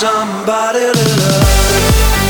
somebody to love.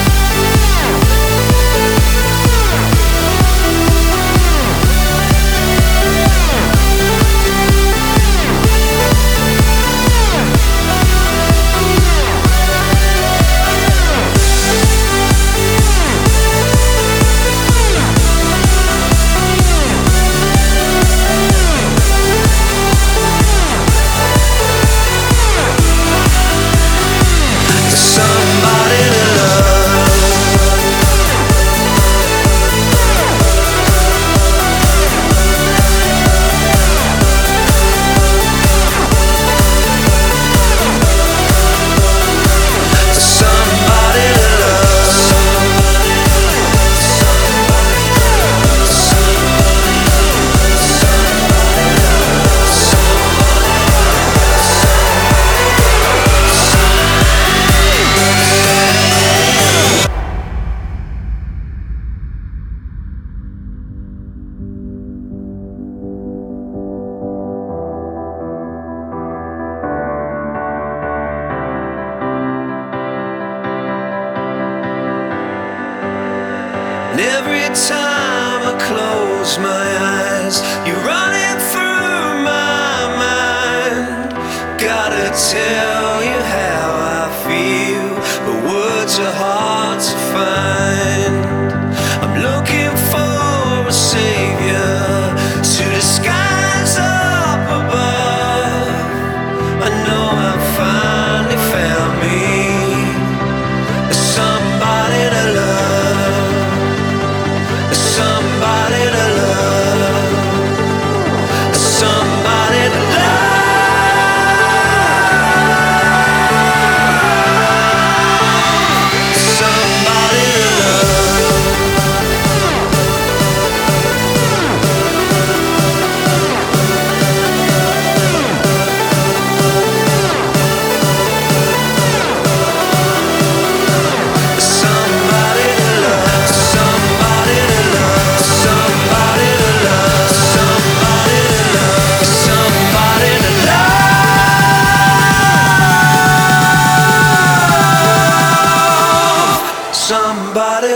And every time I close my eyes, you're running through my mind. Gotta tell you how I feel, but words are hard to find. I'm looking for a savior to the skies up above. I know I finally found me somebody to love. Somebody to love, somebody to love, somebody to love. Somebody to love, somebody to love, somebody to love, somebody to love, somebody to love, somebody.